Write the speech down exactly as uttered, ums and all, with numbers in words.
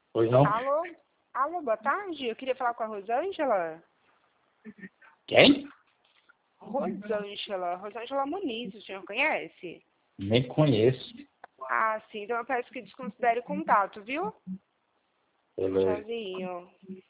Pois não? Alô? Alô, boa tarde. Eu queria falar com a Rosângela. Quem? Rosângela. Rosângela Muniz, o senhor conhece? Nem conheço. Ah, sim. Então eu peço que desconsidere o contato, viu? Beleza. Tchauzinho.